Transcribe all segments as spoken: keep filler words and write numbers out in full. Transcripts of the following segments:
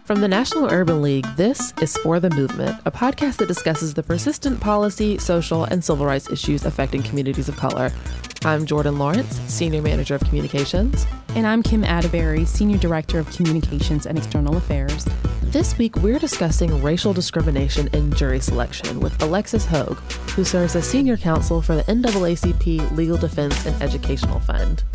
From the National Urban League, this is For the Movement, a podcast that discusses the persistent policy, social, and civil rights issues affecting communities of color. I'm Jordan Lawrence, Senior Manager of Communications. And I'm Kim Atterbury, Senior Director of Communications and External Affairs. This week, we're discussing racial discrimination in jury selection with Alexis Hogue, who serves as Senior Counsel for the N double A C P Legal Defense and Educational Fund.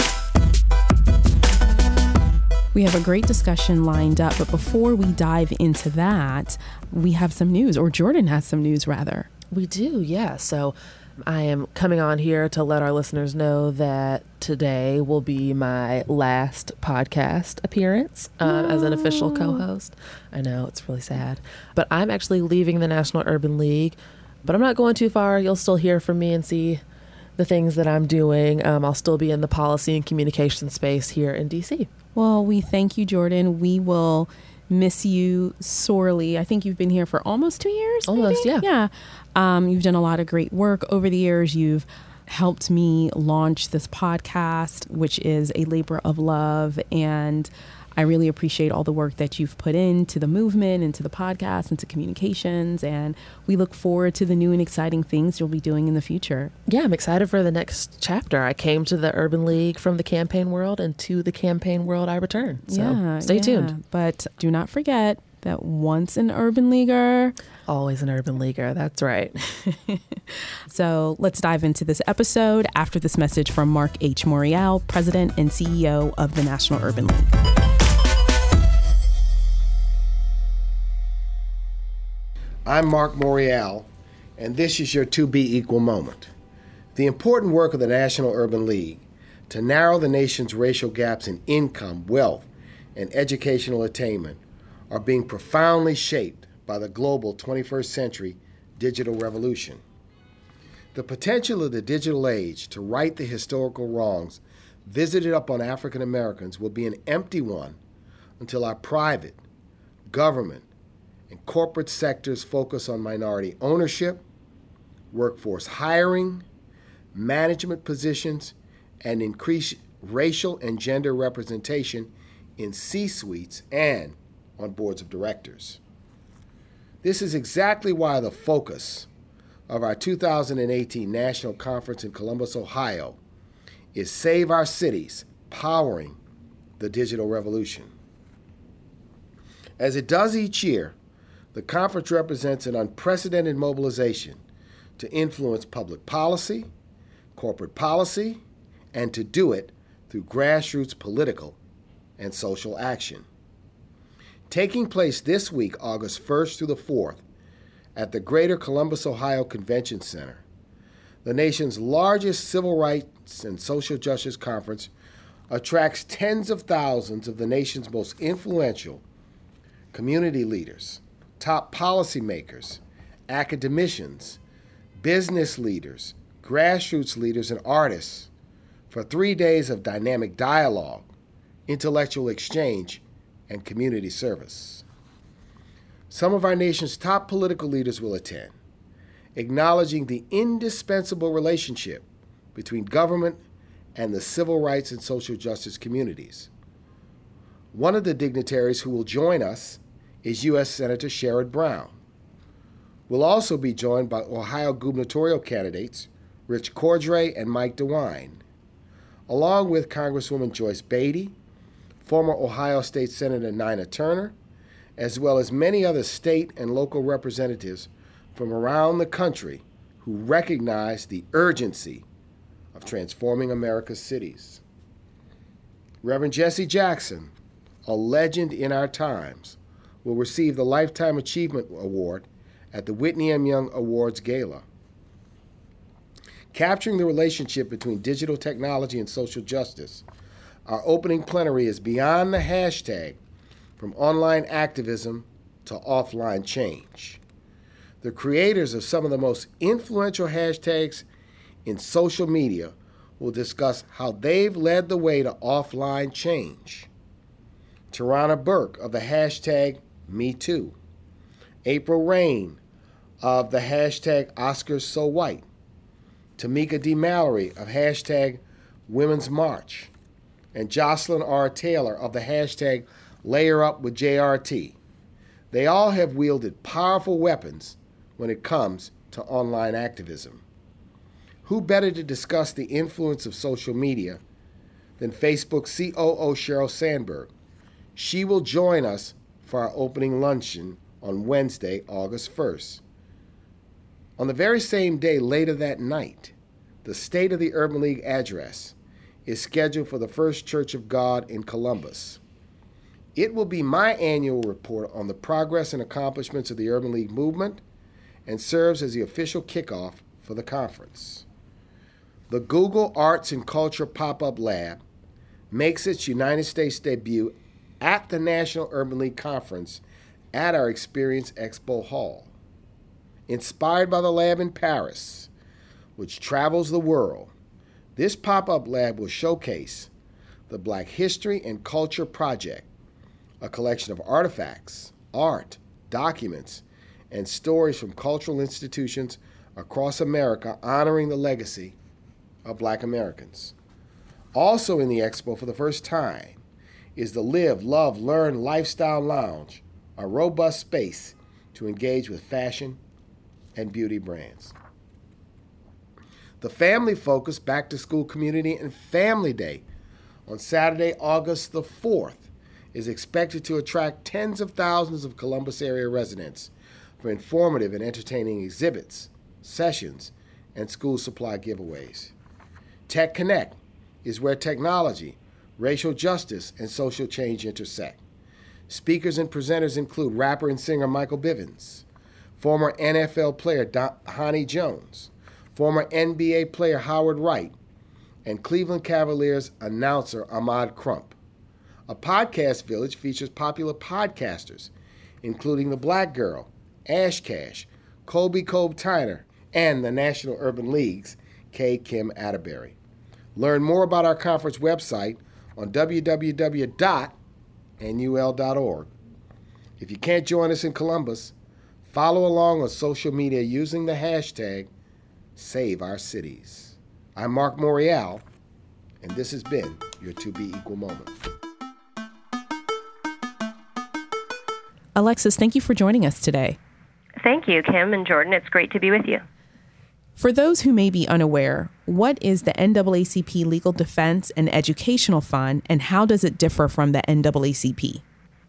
We have a great discussion lined up, but before we dive into that, we have some news, or Jordan has some news, rather. We do, yeah. So I am coming on here to let our listeners know that today will be my last podcast appearance um, as an official co-host. I know, it's really sad. But I'm actually leaving the National Urban League, but I'm not going too far. You'll still hear from me and see the things that I'm doing. Um, I'll still be in the policy and communication space here in D C. Well, we thank you, Jordan. We will miss you sorely. I think you've been here for almost two years. Almost, maybe? yeah. Yeah. Um, you've done a lot of great work over the years. You've helped me launch this podcast, which is a labor of love. And I really appreciate all the work that you've put into the movement, into the podcast, into communications. And we look forward to the new and exciting things you'll be doing in the future. Yeah, I'm excited for the next chapter. I came to the Urban League from the campaign world, and to the campaign world I return. So yeah, stay yeah. tuned. But do not forget that once an urban leaguer, always an urban leaguer. That's right. So let's dive into this episode after this message from Mark H. Morial, President and C E O of the National Urban League. I'm Mark Morial, and this is your To Be Equal moment. The important work of the National Urban League to narrow the nation's racial gaps in income, wealth, and educational attainment are being profoundly shaped by the global twenty-first century digital revolution. The potential of the digital age to right the historical wrongs visited upon African Americans will be an empty one until our private, government, and corporate sectors focus on minority ownership, workforce hiring, management positions, and increase racial and gender representation in C-suites and on boards of directors. This is exactly why the focus of our two thousand eighteen National Conference in Columbus, Ohio, is Save Our Cities, Powering the Digital Revolution. As it does each year, the conference represents an unprecedented mobilization to influence public policy, corporate policy, and to do it through grassroots political and social action. Taking place this week, August first through the fourth, at the Greater Columbus, Ohio Convention Center, the nation's largest civil rights and social justice conference attracts tens of thousands of the nation's most influential community leaders, top policymakers, academicians, business leaders, grassroots leaders, and artists for three days of dynamic dialogue, intellectual exchange, and community service. Some of our nation's top political leaders will attend, acknowledging the indispensable relationship between government and the civil rights and social justice communities. One of the dignitaries who will join us is U S Senator Sherrod Brown. We'll also be joined by Ohio gubernatorial candidates Rich Cordray and Mike DeWine, along with Congresswoman Joyce Beatty, former Ohio State Senator Nina Turner, as well as many other state and local representatives from around the country who recognize the urgency of transforming America's cities. Reverend Jesse Jackson, a legend in our times, will receive the Lifetime Achievement Award at the Whitney M. Young Awards Gala. Capturing the relationship between digital technology and social justice, our opening plenary is beyond the hashtag from online activism to offline change. The creators of some of the most influential hashtags in social media will discuss how they've led the way to offline change. Tarana Burke of the hashtag MeToo, April Rain of the hashtag Oscars So White, Tamika D. Mallory of hashtag Women's March, and Jocelyn R. Taylor of the hashtag Layer Up with J R T They all have wielded powerful weapons when it comes to online activism. Who better to discuss the influence of social media than Facebook C O O Sheryl Sandberg? She will join us for our opening luncheon on Wednesday, August first. On the very same day, later that night, the State of the Urban League address is scheduled for the First Church of God in Columbus. It will be my annual report on the progress and accomplishments of the Urban League movement and serves as the official kickoff for the conference. The Google Arts and Culture Pop-Up Lab makes its United States debut at the National Urban League Conference at our Experience Expo Hall. Inspired by the lab in Paris, which travels the world, this pop-up lab will showcase the Black History and Culture Project, a collection of artifacts, art, documents, and stories from cultural institutions across America honoring the legacy of Black Americans. Also in the expo for the first time is the Live, Love, Learn Lifestyle Lounge, a robust space to engage with fashion and beauty brands. The family-focused back-to-school community and family day on Saturday, August the fourth, is expected to attract tens of thousands of Columbus area residents for informative and entertaining exhibits, sessions, and school supply giveaways. Tech Connect is where technology, racial justice, and social change intersect. Speakers and presenters include rapper and singer Michael Bivins, former N F L player Donnie Jones, former N B A player Howard Wright, and Cleveland Cavaliers announcer Ahmad Crump. A podcast village features popular podcasters, including The Black Girl, Ash Cash, Colby Cobe Tyner, and the National Urban League's K. Kim Atterbury. Learn more about our conference website on w w w dot n u l dot org. If you can't join us in Columbus, follow along on social media using the hashtag Save Our Cities. I'm Mark Morial, and this has been your To Be Equal Moment. Alexis, thank you for joining us today. Thank you, Kim and Jordan. It's great to be with you. For those who may be unaware, what is the N double A C P Legal Defense and Educational Fund, and how does it differ from the N double A C P?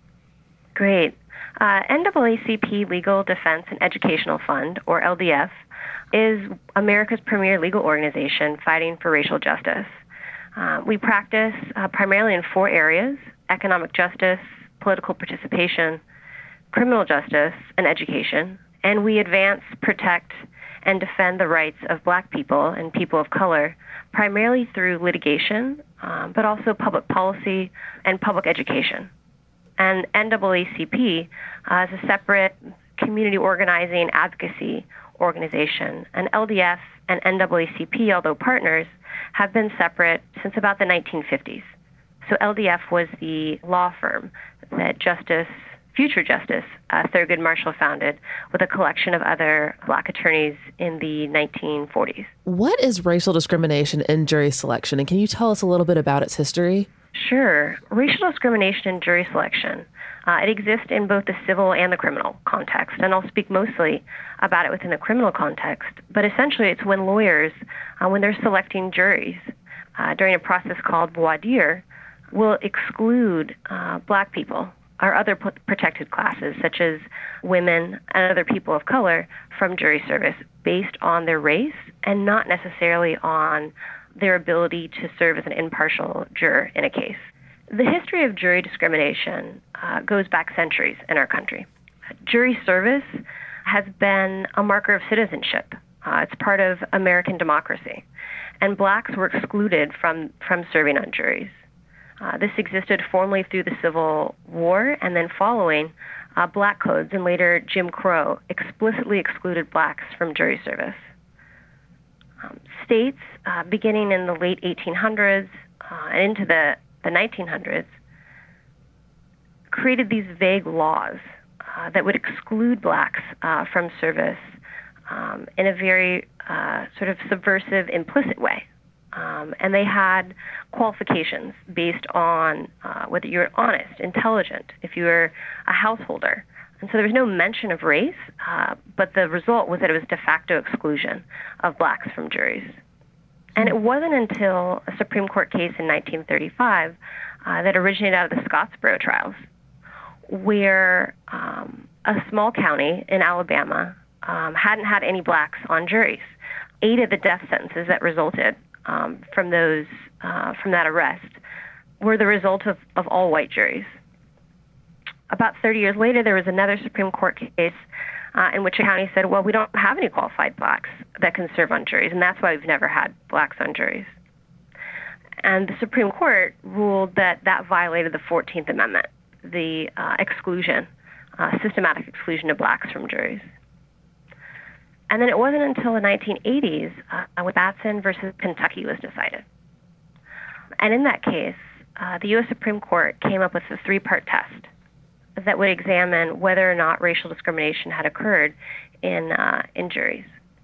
Great. Uh, N double A C P Legal Defense and Educational Fund, or L D F, is America's premier legal organization fighting for racial justice. Uh, we practice uh, primarily in four areas: economic justice, political participation, criminal justice, and education. And we advance, protect, and defend the rights of Black people and people of color, primarily through litigation, um, but also public policy and public education. And N double A C P uh, is a separate community organizing advocacy organization. And L D F and N double A C P, although partners, have been separate since about the nineteen fifties. So L D F was the law firm that Justice Future Justice uh, Thurgood Marshall founded with a collection of other Black attorneys in the nineteen forties. What is racial discrimination in jury selection, and can you tell us a little bit about its history? Sure. Racial discrimination in jury selection, uh, it exists in both the civil and the criminal context, and I'll speak mostly about it within the criminal context. But essentially, it's when lawyers, uh, when they're selecting juries uh, during a process called voir dire, will exclude uh, Black people or other p- protected classes, such as women and other people of color, from jury service based on their race and not necessarily on their ability to serve as an impartial juror in a case. The history of jury discrimination uh, goes back centuries in our country. Jury service has been a marker of citizenship. Uh, it's part of American democracy. And Blacks were excluded from, from serving on juries. Uh, this existed formally through the Civil War, and then following, uh, Black codes and later Jim Crow explicitly excluded Blacks from jury service. Um, states, uh, beginning in the late eighteen hundreds uh, and into the, the nineteen hundreds, created these vague laws uh, that would exclude Blacks uh, from service um, in a very uh, sort of subversive, implicit way. Um, and they had qualifications based on uh, whether you were honest, intelligent, if you were a householder, And so there was no mention of race, uh, but the result was that it was de facto exclusion of blacks from juries. And it wasn't until a Supreme Court case in nineteen thirty-five uh, that originated out of the Scottsboro trials, where um, a small county in Alabama um, hadn't had any blacks on juries. Eight of the death sentences that resulted um, from those uh, from that arrest were the result of, of all white juries. About thirty years later, there was another Supreme Court case uh, in which a county said, well, we don't have any qualified blacks that can serve on juries, and that's why we've never had blacks on juries. And the Supreme Court ruled that that violated the fourteenth Amendment, the uh, exclusion, uh, systematic exclusion of blacks from juries. And then it wasn't until the nineteen eighties uh, when Batson versus Kentucky was decided. And in that case, uh, the U S Supreme Court came up with a three-part test that would examine whether or not racial discrimination had occurred in uh, in juries.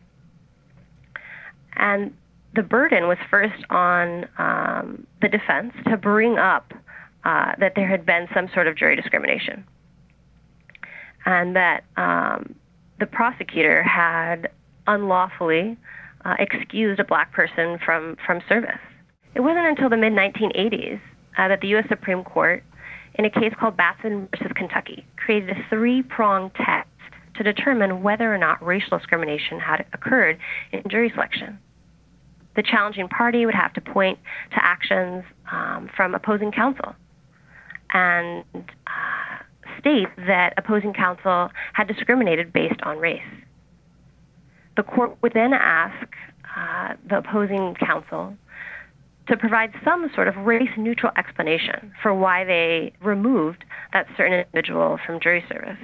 And the burden was first on um, the defense to bring up uh, that there had been some sort of jury discrimination, and that um, the prosecutor had unlawfully uh, excused a black person from, from service. It wasn't until the mid nineteen eighties uh, that the U S Supreme Court, in a case called Batson versus Kentucky, created a three-pronged test to determine whether or not racial discrimination had occurred in jury selection. The challenging party would have to point to actions um, from opposing counsel and uh, state that opposing counsel had discriminated based on race. The court would then ask uh, the opposing counsel to provide some sort of race-neutral explanation for why they removed that certain individual from jury service.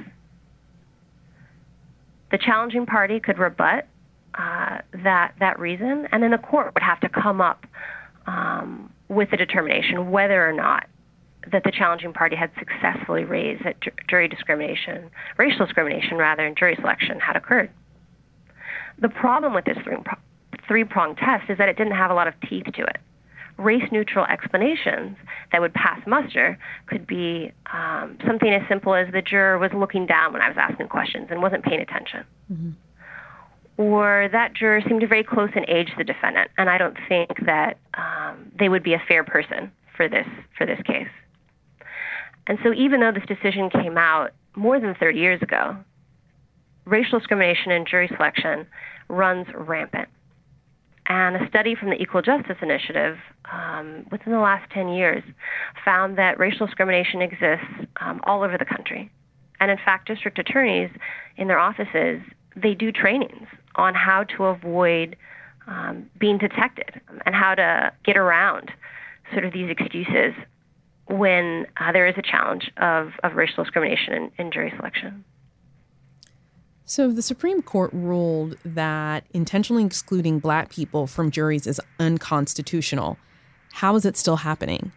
The challenging party could rebut uh, that that reason, and then the court would have to come up um, with a determination whether or not that the challenging party had successfully raised that ju- jury discrimination, racial discrimination rather, in jury selection had occurred. The problem with this three-pronged test is that it didn't have a lot of teeth to it. Race-neutral explanations that would pass muster could be um, something as simple as the juror was looking down when I was asking questions and wasn't paying attention. Mm-hmm. Or that juror seemed very close in age to the defendant, and I don't think that um, they would be a fair person for this for this case. And so even though this decision came out more than thirty years ago, racial discrimination in jury selection runs rampant. And a study from the Equal Justice Initiative um, within the last ten years found that racial discrimination exists um, all over the country. And in fact, district attorneys in their offices, they do trainings on how to avoid um, being detected and how to get around sort of these excuses when uh, there is a challenge of, of racial discrimination in, in jury selection. So the Supreme Court ruled that intentionally excluding black people from juries is unconstitutional. How is it still happening?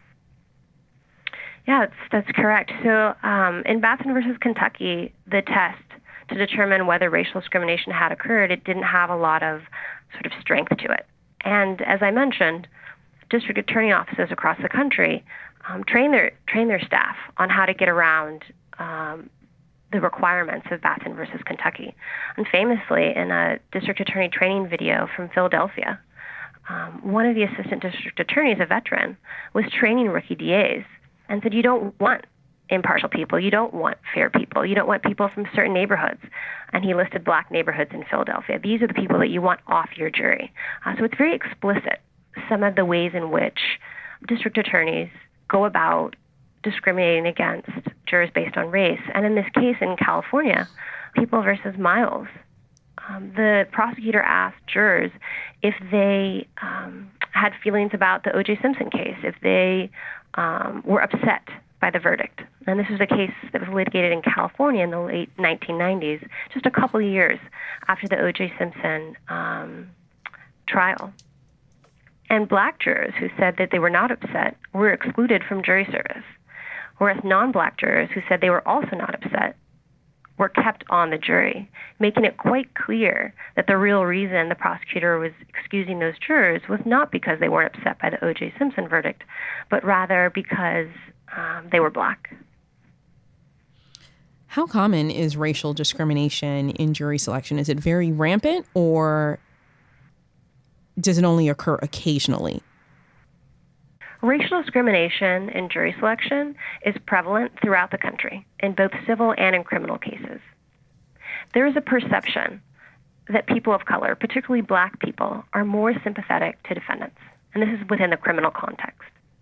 Yeah, that's, that's correct. So um, in Batson versus Kentucky, the test to determine whether racial discrimination had occurred, it didn't have a lot of sort of strength to it. And as I mentioned, district attorney offices across the country um, train their train their staff on how to get around um, the requirements of Batson versus Kentucky. And famously, in a district attorney training video from Philadelphia, um, one of the assistant district attorneys, a veteran, was training rookie D As and said, you don't want impartial people, you don't want fair people, you don't want people from certain neighborhoods. And he listed black neighborhoods in Philadelphia. These are the people that you want off your jury. Uh, so it's very explicit, some of the ways in which district attorneys go about discriminating against jurors based on race. And in this case in California, People versus Miles, um, the prosecutor asked jurors if they um, had feelings about the O J Simpson case, if they um, were upset by the verdict. And this was a case that was litigated in California in the late nineteen nineties, just a couple of years after the O J Simpson um, trial. And black jurors who said that they were not upset were excluded from jury service, whereas non-black jurors who said they were also not upset were kept on the jury, making it quite clear that the real reason the prosecutor was excusing those jurors was not because they weren't upset by the O J Simpson verdict, but rather because um, they were black. How common is racial discrimination in jury selection? Is it very rampant, or does it only occur occasionally? Racial discrimination in jury selection is prevalent throughout the country in both civil and in criminal cases. There is a perception that people of color, particularly black people, are more sympathetic to defendants, and this is within the criminal context.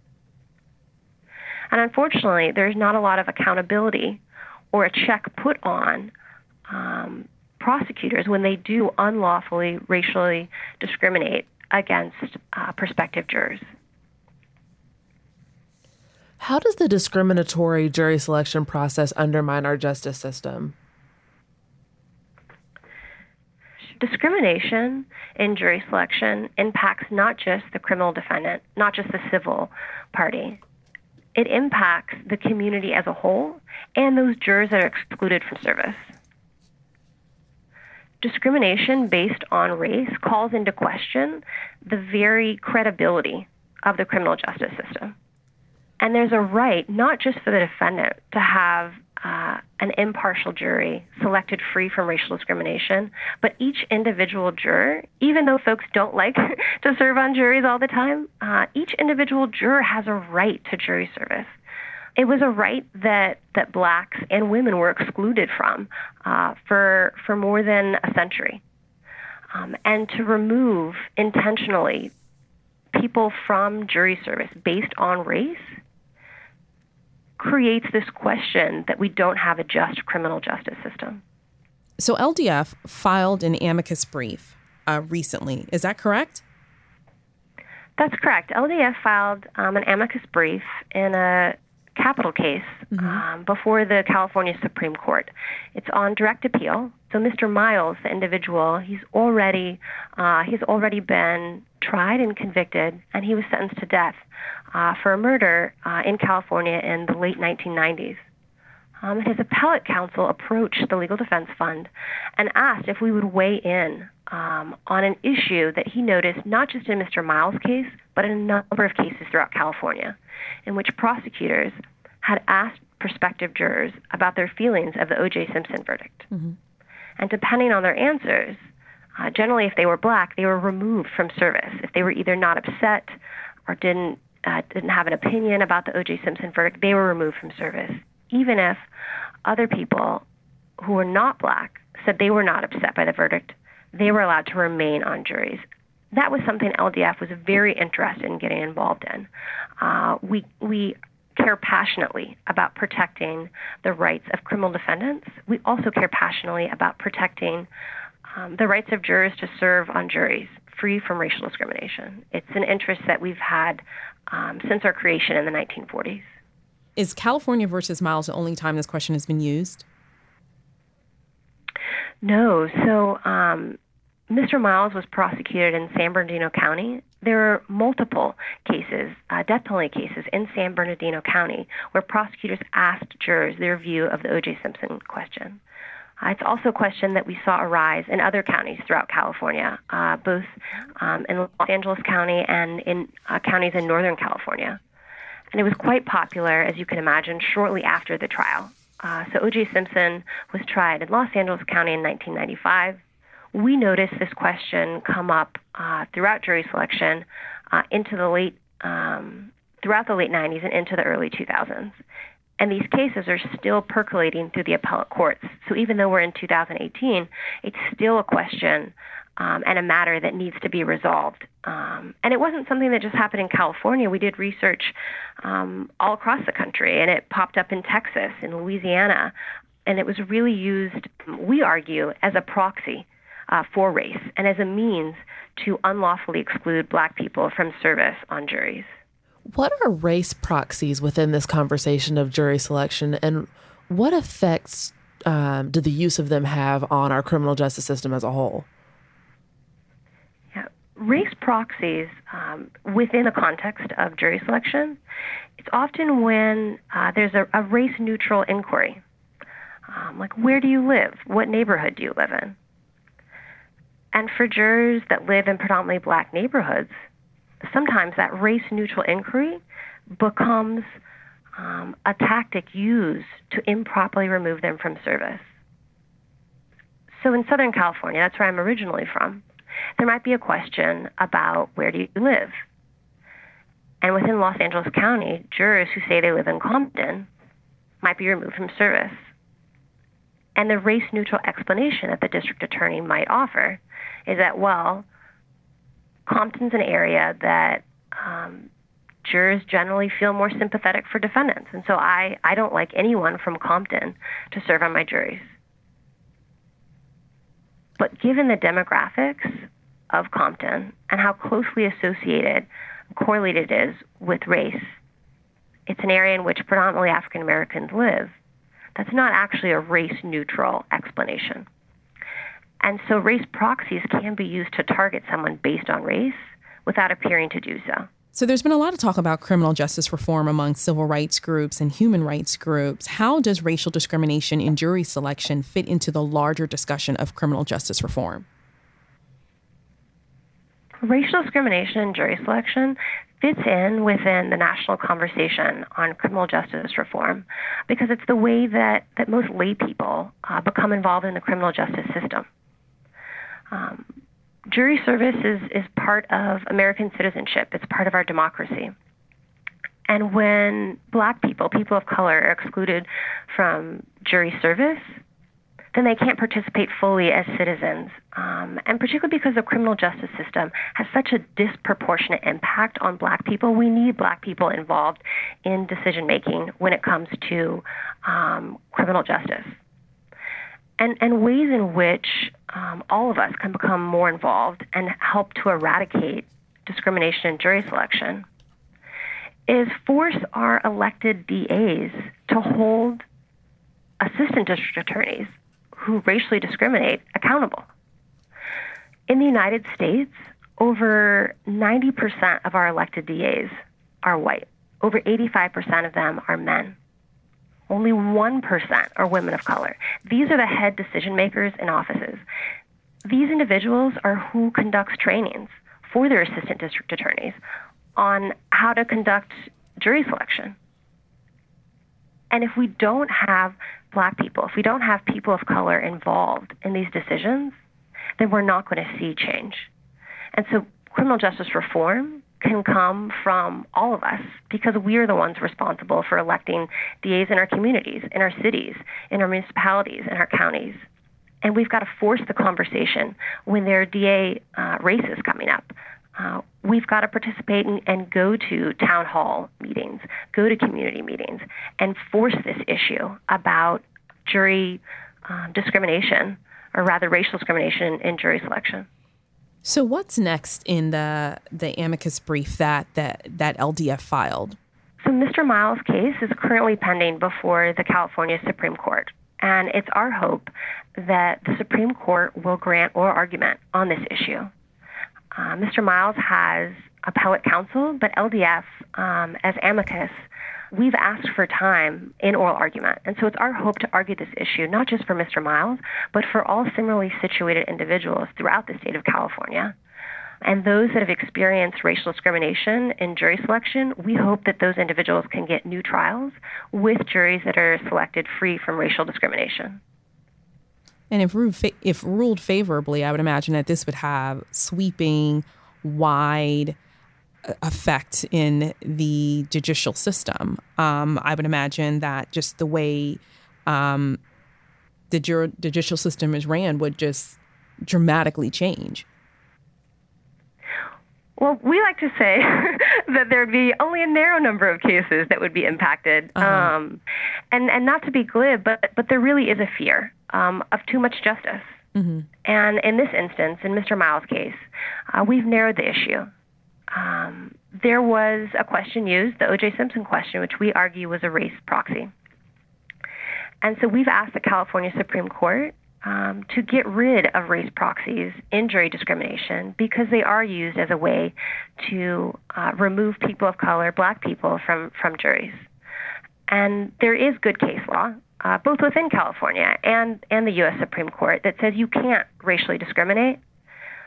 And unfortunately, there's not a lot of accountability or a check put on um, prosecutors when they do unlawfully racially discriminate against uh, prospective jurors. How does the discriminatory jury selection process undermine our justice system? Discrimination in jury selection impacts not just the criminal defendant, not just the civil party. It impacts the community as a whole and those jurors that are excluded from service. Discrimination based on race calls into question the very credibility of the criminal justice system. And there's a right, not just for the defendant, to have uh, an impartial jury selected free from racial discrimination, but each individual juror, even though folks don't like to serve on juries all the time, uh, each individual juror has a right to jury service. It was a right that, that blacks and women were excluded from uh, for, for more than a century. Um, and to remove intentionally people from jury service based on race creates this question that we don't have a just criminal justice system. So L D F filed an amicus brief uh, recently. Is that correct? That's correct. L D F filed um, an amicus brief in a capital case mm-hmm. um, before the California Supreme Court. It's on direct appeal. So Mister Miles, the individual, he's already uh, he's already been tried and convicted, and he was sentenced to death uh, for a murder uh, in California in the late nineteen nineties. Um, his appellate counsel approached the Legal Defense Fund and asked if we would weigh in um, on an issue that he noticed not just in Mister Miles' case, but in a number of cases throughout California, in which prosecutors had asked prospective jurors about their feelings of the O J Simpson verdict. Mm-hmm. And depending on their answers, uh, generally if they were black, they were removed from service. If they were either not upset or didn't uh, didn't have an opinion about the O J Simpson verdict, they were removed from service. Even if other people who were not black said they were not upset by the verdict, they were allowed to remain on juries. That was something L D F was very interested in getting involved in. Uh, we we care passionately about protecting the rights of criminal defendants. We also care passionately about protecting um, the rights of jurors to serve on juries free from racial discrimination. It's an interest that we've had um, since our creation in the nineteen forties. Is California versus Miles the only time this question has been used? No. So um, Mister Miles was prosecuted in San Bernardino County. There are multiple cases, uh, death penalty cases in San Bernardino County where prosecutors asked jurors their view of the O J Simpson question. Uh, it's also a question that we saw arise in other counties throughout California, uh, both um, in Los Angeles County and in uh, counties in Northern California. And it was quite popular, as you can imagine, shortly after the trial. Uh, so O J Simpson was tried in Los Angeles County in nineteen ninety-five. We noticed this question come up uh, throughout jury selection uh, into the late, um, throughout the late nineties and into the early two thousands. And these cases are still percolating through the appellate courts. So even though we're in two thousand eighteen, it's still a question um, and a matter that needs to be resolved. Um, and it wasn't something that just happened in California. We did research um, all across the country, and it popped up in Texas, in Louisiana, and it was really used, we argue, as a proxy Uh, for race and as a means to unlawfully exclude black people from service on juries. What are race proxies within this conversation of jury selection, and what effects um, do the use of them have on our criminal justice system as a whole? Yeah. Race proxies um, within the context of jury selection, it's often when uh, there's a, a race-neutral inquiry. Um, like, where do you live? What neighborhood do you live in? And for jurors that live in predominantly black neighborhoods, sometimes that race-neutral inquiry becomes um, a tactic used to improperly remove them from service. So in Southern California, that's where I'm originally from, there might be a question about where do you live? And within Los Angeles County, jurors who say they live in Compton might be removed from service. And the race-neutral explanation that the district attorney might offer is that, well, Compton's an area that um, jurors generally feel more sympathetic for defendants. And so I, I don't like anyone from Compton to serve on my juries. But given the demographics of Compton and how closely associated, correlated it is with race, it's an area in which predominantly African Americans live. That's not actually a race-neutral explanation. And so race proxies can be used to target someone based on race without appearing to do so. So there's been a lot of talk about criminal justice reform among civil rights groups and human rights groups. How does racial discrimination in jury selection fit into the larger discussion of criminal justice reform? Racial discrimination in jury selection fits in within the national conversation on criminal justice reform because it's the way that, that most lay people uh, become involved in the criminal justice system. Um, jury service is, is part of American citizenship. It's part of our democracy. And when Black people, people of color, are excluded from jury service, then they can't participate fully as citizens. Um, and particularly because the criminal justice system has such a disproportionate impact on Black people, we need Black people involved in decision-making when it comes to um, criminal justice. And, and ways in which um, all of us can become more involved and help to eradicate discrimination in jury selection is force our elected D As to hold assistant district attorneys who racially discriminate accountable. In the United States, over ninety percent of our elected D As are white. Over eighty-five percent of them are men. Only one percent are women of color. These are the head decision makers in offices. These individuals are who conducts trainings for their assistant district attorneys on how to conduct jury selection. And if we don't have Black people, if we don't have people of color involved in these decisions, then we're not going to see change. And so criminal justice reform can come from all of us because we are the ones responsible for electing D As in our communities, in our cities, in our municipalities, in our counties. And we've got to force the conversation when there are D A uh, races coming up. Uh, we've got to participate in, and go to town hall meetings, go to community meetings, and force this issue about jury uh, discrimination, or rather racial discrimination in jury selection. So what's next in the the amicus brief that, that, that L D F filed? So Mister Miles' case is currently pending before the California Supreme Court. And it's our hope that the Supreme Court will grant oral argument on this issue. Uh, Mister Miles has appellate counsel, but L D F, um, as amicus, we've asked for time in oral argument. And so it's our hope to argue this issue, not just for Mister Miles, but for all similarly situated individuals throughout the state of California. And those that have experienced racial discrimination in jury selection, we hope that those individuals can get new trials with juries that are selected free from racial discrimination. And if ruled, fa- if ruled favorably, I would imagine that this would have sweeping, wide effect in the judicial system. Um, I would imagine that just the way um, the jur- judicial system is ran would just dramatically change. Well, we like to say that there'd be only a narrow number of cases that would be impacted. Uh-huh. Um, and, and not to be glib, but, but there really is a fear um, of too much justice. Mm-hmm. And in this instance, in Mister Miles' case, uh, we've narrowed the issue. Um, there was a question used, the O J Simpson question, which we argue was a race proxy. And so we've asked the California Supreme Court um, to get rid of race proxies in jury discrimination because they are used as a way to uh, remove people of color, Black people, from, from juries. And there is good case law, uh, both within California and, and the U S Supreme Court, that says you can't racially discriminate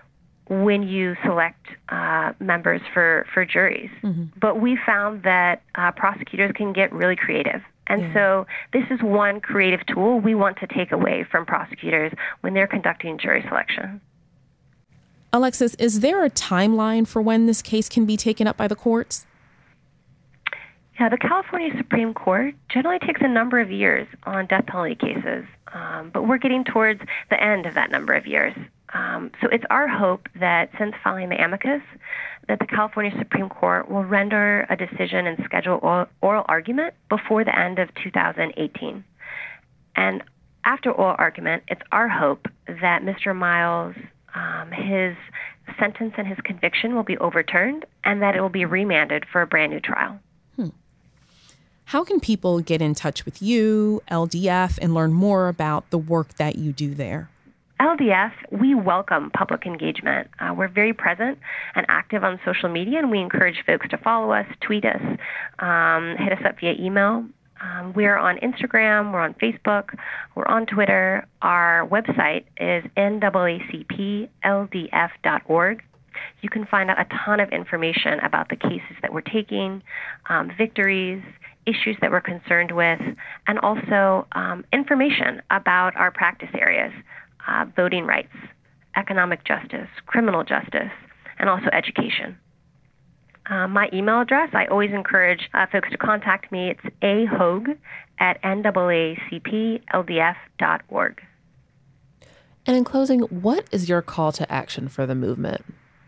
when you select uh, members for, for juries. Mm-hmm. But we found that uh, prosecutors can get really creative. And yeah. so this is one creative tool we want to take away from prosecutors when they're conducting jury selection. Alexis, is there a timeline for when this case can be taken up by the courts? Yeah, the California Supreme Court generally takes a number of years on death penalty cases, um, but we're getting towards the end of that number of years. Um, so it's our hope that since filing the amicus, that the California Supreme Court will render a decision and schedule oral, oral argument before the end of two thousand eighteen. And after oral argument, it's our hope that Mister Miles, um, his sentence and his conviction will be overturned and that it will be remanded for a brand new trial. Hmm. How can people get in touch with you, L D F, and learn more about the work that you do there? L D F, we welcome public engagement. Uh, we're very present and active on social media, and we encourage folks to follow us, tweet us, um, hit us up via email. Um, we're on Instagram, we're on Facebook, we're on Twitter. Our website is N double A C P L D F dot org. You can find out a ton of information about the cases that we're taking, um, victories, issues that we're concerned with, and also um, information about our practice areas. Uh, voting rights, economic justice, criminal justice, and also education. Uh, my email address, I always encourage uh, folks to contact me. It's a hogue at N double A C P L D F dot org. And in closing, what is your call to action for the movement?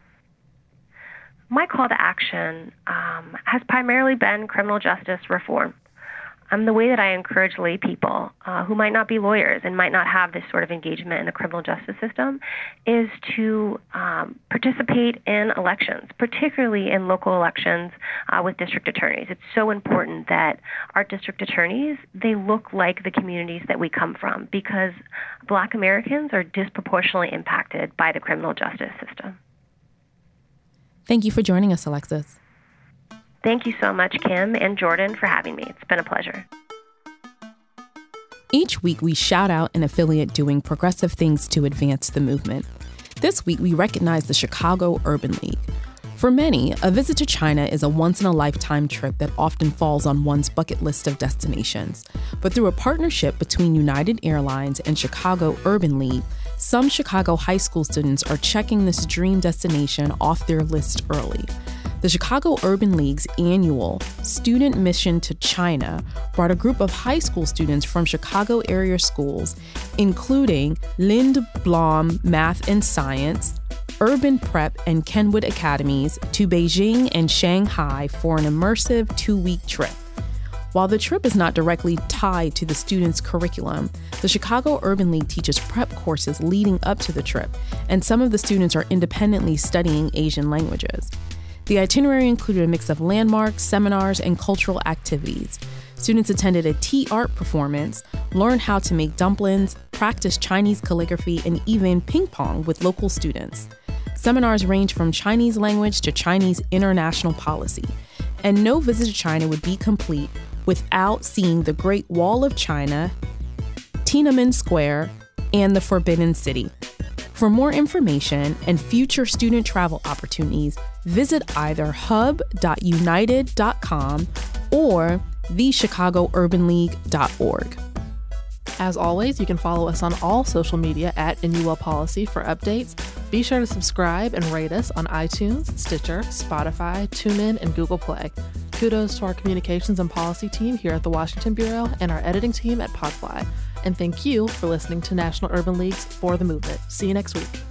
My call to action um, has primarily been criminal justice reform. Um, the way that I encourage lay people uh, who might not be lawyers and might not have this sort of engagement in the criminal justice system is to um, participate in elections, particularly in local elections uh, with district attorneys. It's so important that our district attorneys, they look like the communities that we come from, because Black Americans are disproportionately impacted by the criminal justice system. Thank you for joining us, Alexis. Thank you so much, Kim and Jordan, for having me. It's been a pleasure. Each week, we shout out an affiliate doing progressive things to advance the movement. This week, we recognize the Chicago Urban League. For many, a visit to China is a once-in-a-lifetime trip that often falls on one's bucket list of destinations. But through a partnership between United Airlines and Chicago Urban League, some Chicago high school students are checking this dream destination off their list early. The Chicago Urban League's annual Student Mission to China brought a group of high school students from Chicago area schools, including Lind Blom Math and Science, Urban Prep, and Kenwood Academies, to Beijing and Shanghai for an immersive two-week trip. While the trip is not directly tied to the students' curriculum, the Chicago Urban League teaches prep courses leading up to the trip, and some of the students are independently studying Asian languages. The itinerary included a mix of landmarks, seminars, and cultural activities. Students attended a tea art performance, learned how to make dumplings, practiced Chinese calligraphy, and even ping pong with local students. Seminars range from Chinese language to Chinese international policy. And no visit to China would be complete without seeing the Great Wall of China, Tiananmen Square, and the Forbidden City. For more information and future student travel opportunities, visit either hub dot united dot com or the chicago urban league dot org. As always, you can follow us on all social media at N U L Policy for updates. Be sure to subscribe and rate us on iTunes, Stitcher, Spotify, TuneIn, and Google Play. Kudos to our communications and policy team here at the Washington Bureau and our editing team at Podfly. And thank you for listening to National Urban League's For the Movement. See you next week.